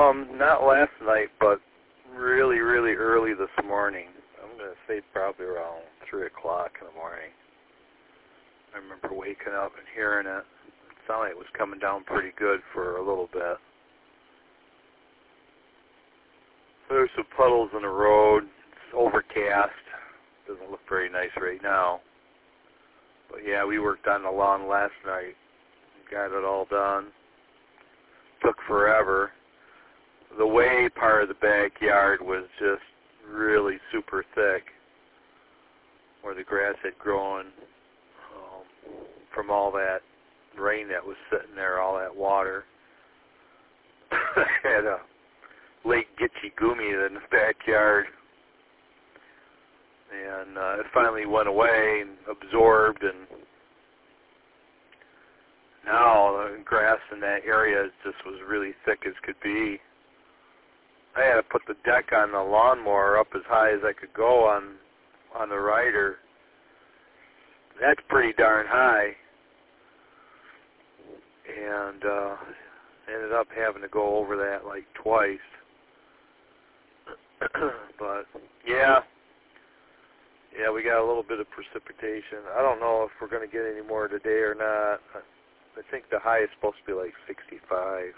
Not last night, but really, really early this morning. I'm going to say probably around 3 o'clock in the morning. I remember waking up and hearing it. It sounded like it was coming down pretty good for a little bit. There's some puddles in the road. It's overcast. Doesn't look very nice right now. But yeah, we worked on the lawn last night. Got it all done. Took forever. The way part of the backyard was just really super thick, where the grass had grown from all that rain that was sitting there, all that water. Had a Lake Gitche Gumi in the backyard, and it finally went away and absorbed, and now the grass in that area just was really thick as could be. I had to put the deck on the lawnmower up as high as I could go on the rider. That's pretty darn high, and ended up having to go over that like twice. But yeah, we got a little bit of precipitation. I don't know if we're going to get any more today or not. I think the high is supposed to be like 65.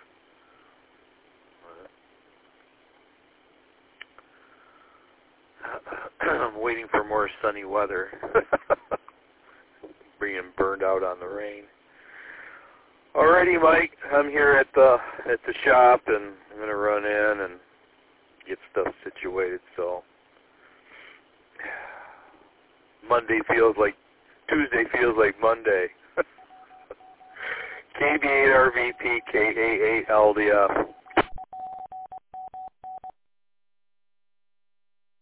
I'm waiting for more sunny weather. Being burned out on the rain. Alrighty, Mike. I'm here at the shop, and I'm gonna run in and get stuff situated. So Tuesday feels like Monday. KB8RVP K88LDF.